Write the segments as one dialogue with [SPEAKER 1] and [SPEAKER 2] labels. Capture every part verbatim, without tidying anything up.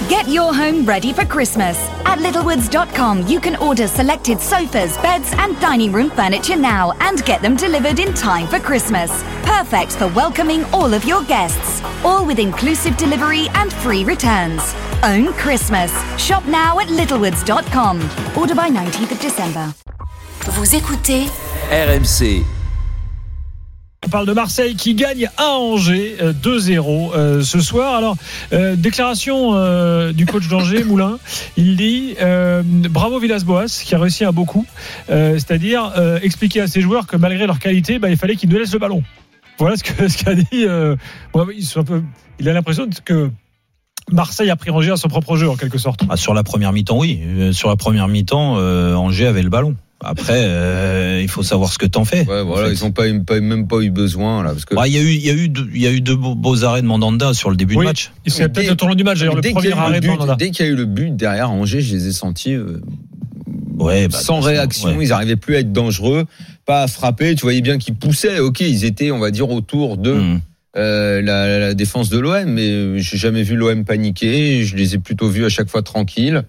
[SPEAKER 1] Get your home ready for Christmas. At littlewoods dot com, you can order selected sofas, beds, and dining room furniture now and get them delivered in time for Christmas. Perfect for welcoming all of your guests. All with inclusive delivery and free returns. Own Christmas. Shop now at littlewoods dot com. Order by nineteenth of December.
[SPEAKER 2] Vous écoutez
[SPEAKER 3] R M C.
[SPEAKER 4] On parle de Marseille qui gagne à Angers euh, deux zéro euh, ce soir. Alors, euh, déclaration euh, du coach d'Angers, Moulin. Il dit euh, bravo Villas-Boas qui a réussi un beau coup. Euh, c'est-à-dire euh, expliquer à ses joueurs que malgré leur qualité, bah, il fallait qu'ils nous laissent le ballon. Voilà ce, que, ce qu'a dit. Euh, bon, ils sont un peu, il a l'impression que Marseille a pris Angers à son propre jeu en quelque sorte.
[SPEAKER 5] Ah, sur la première mi-temps, oui. Euh, sur la première mi-temps, euh, Angers avait le ballon. Après, euh, il faut savoir ce que t'en fais.
[SPEAKER 6] Ouais, voilà,
[SPEAKER 5] en fait.
[SPEAKER 6] ils n'ont pas, pas, même pas eu besoin là, parce que.
[SPEAKER 5] Il bah, y a eu, il y a eu, il y a eu deux beaux, beaux arrêts de Mandanda sur le début
[SPEAKER 4] oui,
[SPEAKER 5] de match.
[SPEAKER 4] C'est peut-être
[SPEAKER 6] dès,
[SPEAKER 4] le tournant du match. D'ailleurs, le premier arrêt de Mandanda.
[SPEAKER 6] Dès qu'il y a eu le but derrière Angers, je les ai sentis euh,
[SPEAKER 5] ouais, bah,
[SPEAKER 6] sans réaction. Ouais. Ils n'arrivaient plus à être dangereux, pas à frapper. Tu voyais bien qu'ils poussaient. Ok, ils étaient, on va dire, autour de. Mmh. Euh, la, la défense de l'O M, mais j'ai jamais vu l'O M paniquer. Je les ai plutôt vus à chaque fois tranquilles.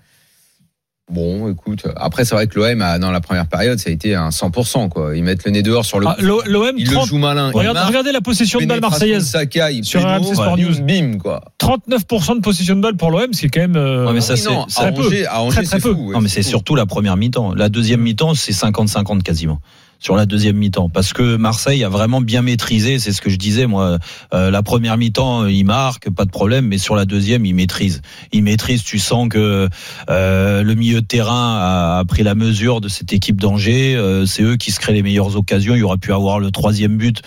[SPEAKER 6] Bon, écoute. Après, c'est vrai que l'O M, a, dans la première période, ça a été un cent pour cent, quoi. Ils mettent le nez dehors sur le.
[SPEAKER 4] Ah, l'O M,
[SPEAKER 6] ils
[SPEAKER 4] trente...
[SPEAKER 6] le jouent malin.
[SPEAKER 4] Regarde, regardez la possession de balle marseillaise.
[SPEAKER 6] Sakai,
[SPEAKER 4] sur R M C Sport News.
[SPEAKER 6] Bim, quoi.
[SPEAKER 4] trente-neuf pour cent de possession de balle pour l'O M, c'est quand même. Euh...
[SPEAKER 5] Ouais, mais ça,
[SPEAKER 6] oui, non,
[SPEAKER 5] c'est,
[SPEAKER 6] à Angers, à Angers,
[SPEAKER 4] très, très
[SPEAKER 6] c'est
[SPEAKER 4] peu.
[SPEAKER 6] fou. Ouais,
[SPEAKER 5] non, mais
[SPEAKER 6] c'est,
[SPEAKER 5] c'est
[SPEAKER 6] fou.
[SPEAKER 5] surtout la première mi-temps. La deuxième mi-temps, c'est cinquante cinquante quasiment. Sur la deuxième mi-temps, parce que Marseille a vraiment bien maîtrisé, c'est ce que je disais moi, euh, la première mi-temps il marque, pas de problème, mais sur la deuxième il maîtrise, il maîtrise, tu sens que euh, le milieu de terrain a, a pris la mesure de cette équipe d'Angers, euh, c'est eux qui se créent les meilleures occasions, il y aurait pu avoir le troisième but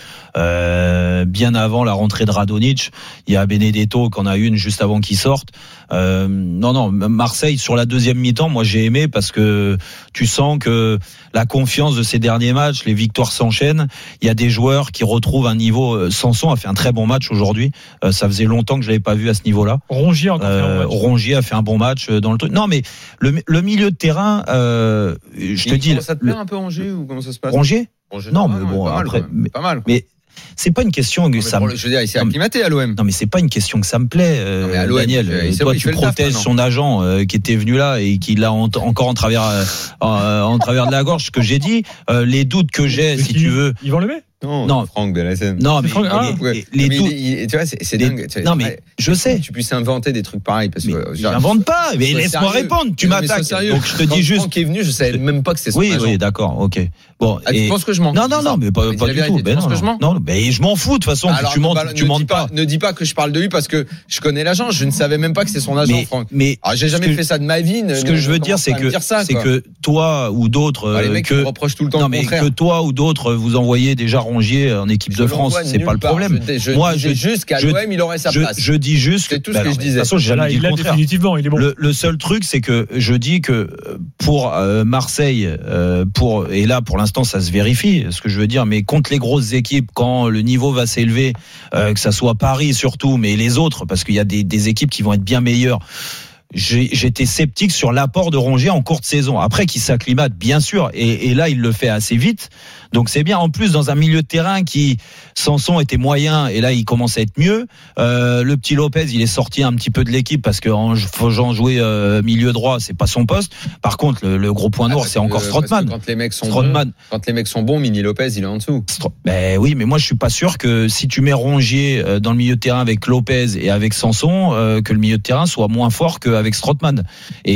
[SPEAKER 5] euh, bien avant la rentrée de Radonjic, il y a Benedetto qui en a une juste avant qu'il sorte, euh, non non, Marseille sur la deuxième mi-temps, moi j'ai aimé parce que tu sens que la confiance de ces derniers matchs, les victoires s'enchaînent. Il y a des joueurs qui retrouvent un niveau. Sanson a fait un très bon match aujourd'hui. Euh, ça faisait longtemps que je l'avais pas vu à ce niveau-là.
[SPEAKER 4] Rongier a
[SPEAKER 5] euh, Rongier a fait un bon match dans le truc. Non, mais le, le milieu de terrain, euh, je te
[SPEAKER 6] Il
[SPEAKER 5] dis.
[SPEAKER 6] Ça te plaît un peu Rongier ou comment ça se passe?
[SPEAKER 5] Rongier,
[SPEAKER 6] Rongier
[SPEAKER 5] non,
[SPEAKER 6] non,
[SPEAKER 5] mais bon
[SPEAKER 6] pas
[SPEAKER 5] après,
[SPEAKER 6] mal,
[SPEAKER 5] mais,
[SPEAKER 6] pas mal.
[SPEAKER 5] Mais c'est pas une question que
[SPEAKER 6] non,
[SPEAKER 5] ça.
[SPEAKER 6] Le, je veux dire, il s'est acclimaté à l'O M.
[SPEAKER 5] Non, mais c'est pas une question que ça me plaît, euh, non, mais à l'O M, Daniel. Il, toi, tu protèges son agent euh, qui était venu là et qui l'a en, encore en travers, euh, en travers de la gorge. Ce que j'ai dit, euh, les doutes que j'ai, si tu veux.
[SPEAKER 4] Ils vont le mettre.
[SPEAKER 6] Non, non, Franck Delassène.
[SPEAKER 5] Non, mais
[SPEAKER 4] Franck, ah,
[SPEAKER 5] les, les, les doutes.
[SPEAKER 6] Il, tu vois, c'est, c'est dingue.
[SPEAKER 5] Les, non, mais je sais.
[SPEAKER 6] Tu puisses inventer des trucs pareils parce que.
[SPEAKER 5] Mais j'invente pas. Mais laisse-moi répondre. Tu
[SPEAKER 6] non,
[SPEAKER 5] m'attaques.
[SPEAKER 6] Donc je te dis juste. Franck est venu, je savais même pas que c'était son
[SPEAKER 5] oui,
[SPEAKER 6] agent.
[SPEAKER 5] Oui, d'accord, ok. Bon.
[SPEAKER 6] Ah, tu penses que je mens?
[SPEAKER 5] Non, non, non, mais pas, pas du tout.
[SPEAKER 6] Tu penses que je mens?
[SPEAKER 5] Non, mais je m'en fous de toute façon. Tu mens, tu mens pas.
[SPEAKER 6] Ne dis pas que je parle de lui parce que je connais l'agent. Je ne savais même pas que c'est son agent, Franck.
[SPEAKER 5] Mais
[SPEAKER 6] j'ai jamais fait ça de ma vie.
[SPEAKER 5] Ce que je veux dire, c'est que c'est que toi ou d'autres,
[SPEAKER 6] les mecs me reprochent tout le temps.
[SPEAKER 5] Non, mais que toi ou d'autres vous envoyez déjà Rongier en équipe de France, c'est pas le problème.
[SPEAKER 6] Je, je Moi, je dis juste qu'à l'O M, il aurait sa
[SPEAKER 5] je,
[SPEAKER 6] place.
[SPEAKER 5] Je dis juste.
[SPEAKER 6] C'est tout
[SPEAKER 5] bah
[SPEAKER 6] ce que
[SPEAKER 5] non,
[SPEAKER 6] je disais.
[SPEAKER 5] De toute façon, j'ai jamais dit
[SPEAKER 4] il
[SPEAKER 5] le
[SPEAKER 4] a
[SPEAKER 5] contraire.
[SPEAKER 4] Définitivement, il est bon.
[SPEAKER 5] Le, le seul truc, c'est que je dis que pour euh, Marseille, euh, pour et là pour l'instant, ça se vérifie. Ce que je veux dire, mais contre les grosses équipes, quand le niveau va s'élever, euh, que ça soit Paris surtout, mais les autres, parce qu'il y a des, des équipes qui vont être bien meilleures. J'ai, j'étais sceptique sur l'apport de Rongier en courte saison. Après, qu'il s'acclimate, bien sûr. Et, et là, il le fait assez vite. Donc, c'est bien. En plus, dans un milieu de terrain qui, Sanson était moyen, et là, il commence à être mieux. Euh, le petit Lopez, il est sorti un petit peu de l'équipe parce que en faisant jouer euh, milieu droit, c'est pas son poste. Par contre, le, le gros point noir, ah, c'est encore Strootman.
[SPEAKER 6] Quand les mecs sont bons, quand les mecs sont bons, Mini Lopez, il est en dessous.
[SPEAKER 5] Stro- ben oui, mais moi, je suis pas sûr que si tu mets Rongier dans le milieu de terrain avec Lopez et avec Sanson, euh, que le milieu de terrain soit moins fort qu'avec avec Strootman.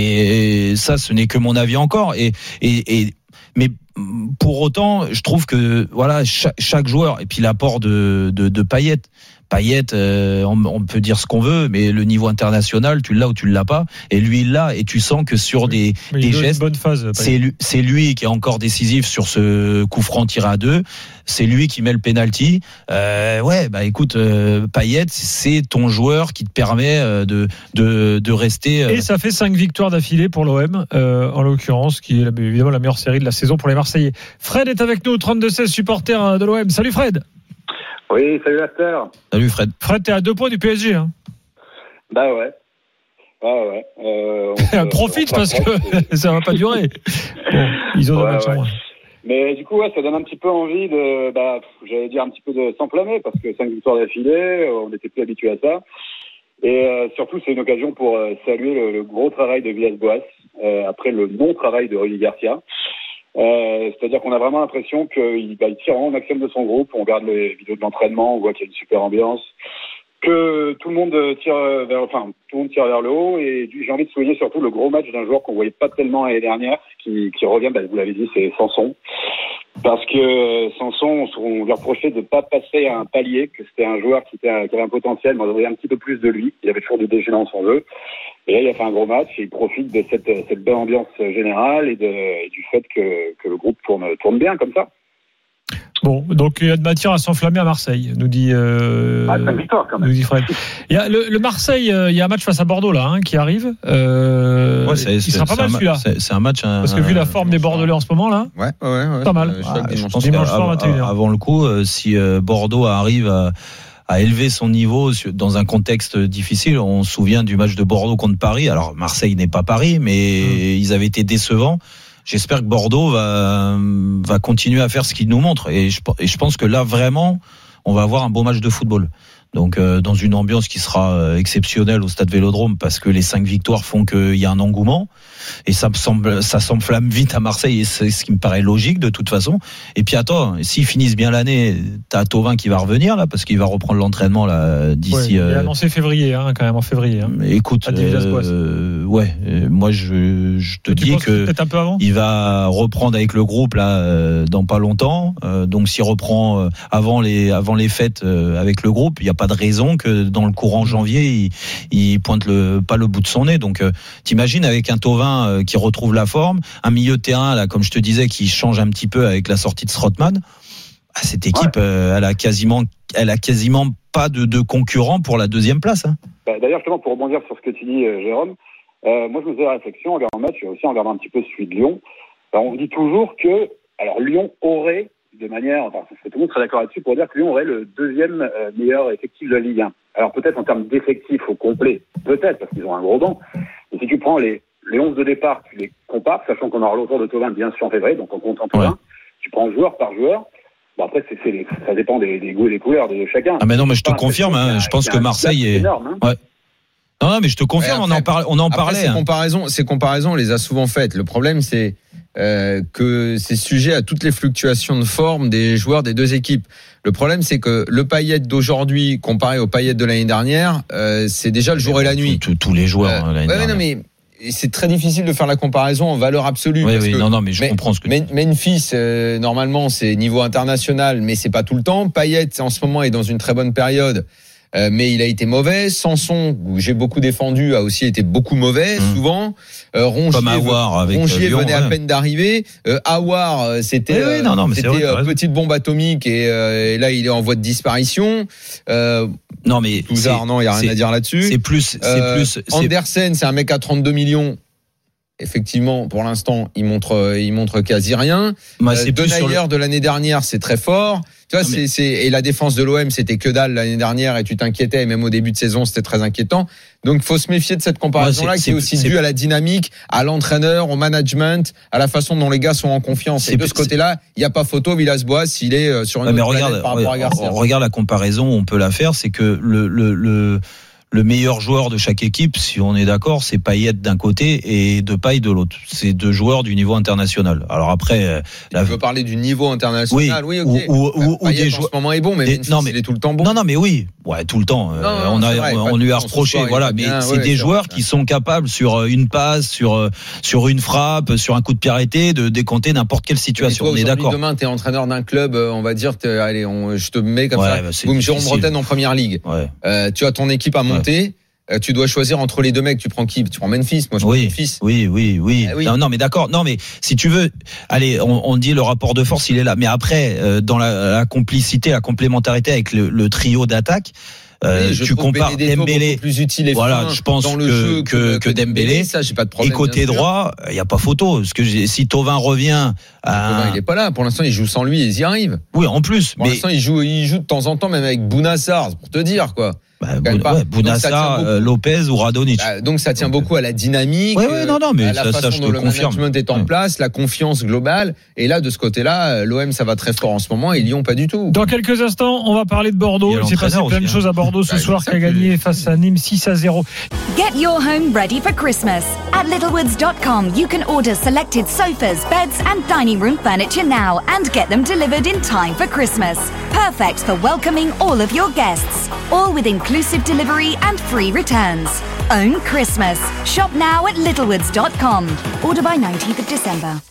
[SPEAKER 5] Et ça, ce n'est que mon avis encore. Et, et, et, mais pour autant, je trouve que voilà, chaque, chaque joueur, et puis l'apport de, de, de Payet, Payet, euh, on, on peut dire ce qu'on veut, mais le niveau international, tu l'as ou tu l'as pas, et lui il l'a, et tu sens que sur des, des gestes,
[SPEAKER 4] bonne phase,
[SPEAKER 5] c'est, lui, c'est lui qui est encore décisif sur ce coup franc tiré à deux, c'est lui qui met le penalty. Euh, ouais, bah écoute, euh, Payet, c'est ton joueur qui te permet euh, de, de, de rester. Euh...
[SPEAKER 4] Et ça fait cinq victoires d'affilée pour l'O M, euh, en l'occurrence, qui est évidemment la meilleure série de la saison pour les Marseillais. Fred est avec nous, trente-deux seize, supporter de l'O M. Salut Fred.
[SPEAKER 7] Oui, salut Aster.
[SPEAKER 5] Salut Fred.
[SPEAKER 4] Fred, t'es à deux points du P S G. Hein.
[SPEAKER 7] Bah ouais. Ouais, ouais. Euh,
[SPEAKER 4] Profite parce que ça va pas durer. Bon, ils ont
[SPEAKER 7] ouais,
[SPEAKER 4] deux matchs
[SPEAKER 7] ouais.
[SPEAKER 4] en moins.
[SPEAKER 7] Mais du coup, ouais, ça donne un petit peu envie de, bah, j'allais dire un petit peu de s'enflammer parce que cinq victoires d'affilée, on n'était plus habitué à ça. Et euh, surtout, c'est une occasion pour euh, saluer le, le gros travail de Villas-Boas euh, après le non-travail de Rudy Garcia. Euh, c'est-à-dire qu'on a vraiment l'impression qu'il bah, il tire vraiment au maximum de son groupe. On regarde les vidéos de l'entraînement, on voit qu'il y a une super ambiance, que tout le monde tire vers, enfin, tout le monde tire vers le haut. Et j'ai envie de souligner surtout le gros match d'un joueur qu'on voyait pas tellement l'année dernière, qui, qui revient, bah, vous l'avez dit, c'est Sanson. Parce que Sanson, on lui reprochait de ne pas passer à un palier, que c'était un joueur qui, était, qui avait un potentiel, mais on voyait un petit peu plus de lui. Il avait toujours du déjeuner dans son jeu. Et là, il a fait un gros match et il profite de cette, cette belle ambiance générale et, de, et du fait que, que le groupe tourne, tourne bien comme ça.
[SPEAKER 4] Bon, donc il y a de matière à s'enflammer à Marseille, nous dit, euh,
[SPEAKER 7] ah, c'est une victoire, quand même.
[SPEAKER 4] nous dit Fred. Il y a le, le Marseille, euh, il y a un match face à Bordeaux là, hein, qui arrive. Euh,
[SPEAKER 5] ouais, c'est,
[SPEAKER 4] il
[SPEAKER 5] c'est,
[SPEAKER 4] sera pas mal
[SPEAKER 5] un,
[SPEAKER 4] celui-là.
[SPEAKER 5] C'est, c'est un match. Un,
[SPEAKER 4] Parce que vu la forme des Bordelais en ce moment là,
[SPEAKER 6] ouais, ouais, ouais,
[SPEAKER 4] pas mal.
[SPEAKER 6] Euh,
[SPEAKER 5] ouais, je pense
[SPEAKER 4] dimanche soir vingt et une heures.
[SPEAKER 5] Avant le coup, euh, si euh, Bordeaux arrive à, à élever son niveau dans un contexte difficile, on se souvient du match de Bordeaux contre Paris. Alors Marseille n'est pas Paris, mais mmh. ils avaient été décevants. J'espère que Bordeaux va, va continuer à faire ce qu'il nous montre. Et je, et je pense que là, vraiment, on va avoir un beau match de football. Donc, euh, dans une ambiance qui sera euh, exceptionnelle au Stade Vélodrome, parce que les cinq victoires font qu'il y a un engouement. Et ça me semble, ça s'enflamme vite à Marseille, et c'est ce qui me paraît logique de toute façon. Et puis attends, s'ils finissent bien l'année, t'as Thauvin qui va revenir là, parce qu'il va reprendre l'entraînement là d'ici.
[SPEAKER 4] Ouais, il a annoncé février, hein, quand même en février. Hein.
[SPEAKER 5] Écoute, euh, ouais, euh, moi je, je te
[SPEAKER 4] tu
[SPEAKER 5] dis que
[SPEAKER 4] un peu avant
[SPEAKER 5] il va reprendre avec le groupe là euh, dans pas longtemps. Euh, donc s'il reprend euh, avant les avant les fêtes euh, avec le groupe, il y a pas de raison que dans le courant janvier il, il pointe le pas le bout de son nez. Donc euh, t'imagines avec un Thauvin euh, qui retrouve la forme, un milieu de terrain là comme je te disais qui change un petit peu avec la sortie de Strootman. Ah, cette équipe, ouais. euh, elle a quasiment, elle a quasiment pas de, de concurrent pour la deuxième place. Hein.
[SPEAKER 7] Bah, d'ailleurs, justement, pour rebondir sur ce que tu dis, euh, Jérôme, euh, moi je me faisais la réflexion en regardant le match et aussi en regardant un petit peu celui de Lyon. Alors, on dit toujours que, alors Lyon aurait, de manière, enfin, tout le monde serait d'accord là-dessus pour dire que Lyon aurait le deuxième euh, meilleur effectif de la Ligue un. Alors peut-être en termes d'effectifs au complet, peut-être parce qu'ils ont un gros banc. Mais si tu prends les les onze de départ, tu les compares, sachant qu'on aura le retour de Thauvin bien sûr en février, donc on compte en Thauvin. Ouais. Tu prends joueur par joueur. Bon après, c'est, c'est les, ça dépend des, des goûts et des couleurs de chacun.
[SPEAKER 5] Ah mais non, mais je te confirme, hein, je pense que Marseille est
[SPEAKER 7] énorme. Hein.
[SPEAKER 5] Ouais. Non, non, mais je te confirme, ouais, après, on en, par... on en
[SPEAKER 6] après,
[SPEAKER 5] parlait.
[SPEAKER 6] Ces,
[SPEAKER 5] hein.
[SPEAKER 6] comparaisons, ces comparaisons, on les a souvent faites. Le problème, c'est euh, que c'est sujet à toutes les fluctuations de forme des joueurs des deux équipes. Le problème, c'est que le Payet d'aujourd'hui, comparé au Payet de l'année dernière, euh, c'est déjà le jour et la nuit.
[SPEAKER 5] Tous, tous les joueurs euh, l'année
[SPEAKER 6] ouais,
[SPEAKER 5] dernière.
[SPEAKER 6] Non, mais c'est très difficile de faire la comparaison en valeur absolue.
[SPEAKER 5] Oui,
[SPEAKER 6] parce
[SPEAKER 5] oui,
[SPEAKER 6] que
[SPEAKER 5] non, non, mais je comprends ce que tu dis.
[SPEAKER 6] Memphis, euh, normalement, c'est niveau international, mais c'est pas tout le temps. Payet, en ce moment, est dans une très bonne période. Euh, mais il a été mauvais. Sanson, où j'ai beaucoup défendu, a aussi été beaucoup mauvais, mmh. souvent. Euh, Rongier,
[SPEAKER 5] Comme Aouar avec
[SPEAKER 6] Rongier
[SPEAKER 5] Lyon,
[SPEAKER 6] venait
[SPEAKER 5] ouais.
[SPEAKER 6] à peine d'arriver. Euh, Aouar, c'était,
[SPEAKER 5] oui, oui, non, non, mais
[SPEAKER 6] c'était
[SPEAKER 5] c'est vrai,
[SPEAKER 6] euh, petite bombe atomique et, euh, et là, il est en voie de disparition. Euh,
[SPEAKER 5] non, mais
[SPEAKER 6] Touzard, non, il n'y a rien à dire là-dessus.
[SPEAKER 5] C'est plus, c'est
[SPEAKER 6] euh,
[SPEAKER 5] plus. C'est...
[SPEAKER 6] Andersen, c'est un mec à trente-deux millions. Effectivement, pour l'instant, il montre, il montre quasi rien.
[SPEAKER 5] Bah,
[SPEAKER 6] euh, Denayer le... de l'année dernière, c'est très fort. Tu vois, non, c'est, mais... c'est, et la défense de l'O M, c'était que dalle l'année dernière et tu t'inquiétais, et même au début de saison, c'était très inquiétant. Donc, faut se méfier de cette comparaison-là, ouais, qui est aussi c'est... due à la dynamique, à l'entraîneur, au management, à la façon dont les gars sont en confiance. C'est... Et de ce côté-là, il n'y a pas photo. Villas-Boas, il est sur une
[SPEAKER 5] ouais,
[SPEAKER 6] autre
[SPEAKER 5] mais regarde,
[SPEAKER 6] planète par rapport à Garcia.
[SPEAKER 5] Regarde la comparaison, on peut la faire, c'est que le, le, le, le meilleur joueur de chaque équipe, si on est d'accord, c'est Payet d'un côté et Depay de l'autre. C'est deux joueurs du niveau international. Alors après,
[SPEAKER 6] la... tu veux parler du niveau international, oui,
[SPEAKER 5] oui,
[SPEAKER 6] ok.
[SPEAKER 5] Ou, ou, ou,
[SPEAKER 6] Payet
[SPEAKER 5] des
[SPEAKER 6] en
[SPEAKER 5] joueurs.
[SPEAKER 6] ce moment est bon, mais
[SPEAKER 5] des...
[SPEAKER 6] Memphis,
[SPEAKER 5] non, mais
[SPEAKER 6] il est tout le temps bon.
[SPEAKER 5] Non, non, mais oui, ouais, tout le temps.
[SPEAKER 6] Non,
[SPEAKER 5] euh,
[SPEAKER 6] non,
[SPEAKER 5] on a,
[SPEAKER 6] vrai,
[SPEAKER 5] on, on lui a reproché, voilà. Mais
[SPEAKER 6] bien,
[SPEAKER 5] c'est
[SPEAKER 6] ouais,
[SPEAKER 5] des
[SPEAKER 6] c'est
[SPEAKER 5] joueurs
[SPEAKER 6] vrai,
[SPEAKER 5] qui sont capables sur une passe, sur sur une frappe, sur un coup de pied arrêté, de décompter n'importe quelle situation.
[SPEAKER 6] Toi,
[SPEAKER 5] on est d'accord.
[SPEAKER 6] Demain, t'es entraîneur d'un club, on va dire, allez, on, je te mets comme
[SPEAKER 5] ouais,
[SPEAKER 6] ça.
[SPEAKER 5] Bah,
[SPEAKER 6] Boum, Jérôme Bretagne en première ligue.
[SPEAKER 5] Ouais.
[SPEAKER 6] Euh, tu as ton équipe à monter. Ouais. Tu dois choisir entre les deux mecs. Tu prends qui? Tu prends Memphis. Moi, je prends
[SPEAKER 5] oui,
[SPEAKER 6] Memphis.
[SPEAKER 5] Oui, oui, oui.
[SPEAKER 6] Ah, oui.
[SPEAKER 5] Non, non, mais d'accord. Non, mais si tu veux, allez, on, on dit le rapport de force, il est là. Mais après, euh, dans la, la complicité, la complémentarité avec le, le trio d'attaque. Euh,
[SPEAKER 6] oui,
[SPEAKER 5] tu compares Dembélé,
[SPEAKER 6] plus utile et
[SPEAKER 5] voilà, je pense
[SPEAKER 6] dans le
[SPEAKER 5] que,
[SPEAKER 6] jeu
[SPEAKER 5] que, que, que Dembélé,
[SPEAKER 6] ça, j'ai pas de problème.
[SPEAKER 5] Et côté droit, il y a pas photo. Parce que j'ai, si Thauvin revient, à...
[SPEAKER 6] Thauvin, il est pas là. Pour l'instant, il joue sans lui et ils y arrivent.
[SPEAKER 5] Oui, en plus.
[SPEAKER 6] Pour
[SPEAKER 5] mais...
[SPEAKER 6] l'instant, il joue, il joue de temps en temps, même avec Bounassar, pour te dire, quoi.
[SPEAKER 5] Bah, Boun,
[SPEAKER 6] pas.
[SPEAKER 5] ouais, Bounassa, euh, Lopez ou Radonjic.
[SPEAKER 6] Bah, donc ça tient
[SPEAKER 5] donc,
[SPEAKER 6] beaucoup à la dynamique,
[SPEAKER 5] ouais, ouais, non, non, mais
[SPEAKER 6] à la
[SPEAKER 5] ça,
[SPEAKER 6] façon
[SPEAKER 5] ça, je
[SPEAKER 6] dont
[SPEAKER 5] te
[SPEAKER 6] le
[SPEAKER 5] confirme.
[SPEAKER 6] management est en
[SPEAKER 5] ouais.
[SPEAKER 6] place, la confiance globale. Et là, de ce côté-là, l'O M, ça va très fort en ce moment et Lyon, pas du tout.
[SPEAKER 4] Dans quelques instants, on va parler de Bordeaux. Il, il s'est passé plein
[SPEAKER 5] aussi,
[SPEAKER 4] de
[SPEAKER 5] hein.
[SPEAKER 4] choses à Bordeaux ce
[SPEAKER 6] bah,
[SPEAKER 4] soir, qui a gagné face à Nîmes six à zéro.
[SPEAKER 1] Get your home ready for Christmas. At littlewoods dot com, you can order selected sofas, beds, and dining room furniture now and get them delivered in time for Christmas. Perfect for welcoming all of your guests. All with inclusive delivery and free returns. Own Christmas. Shop now at littlewoods dot com. Order by nineteenth of December.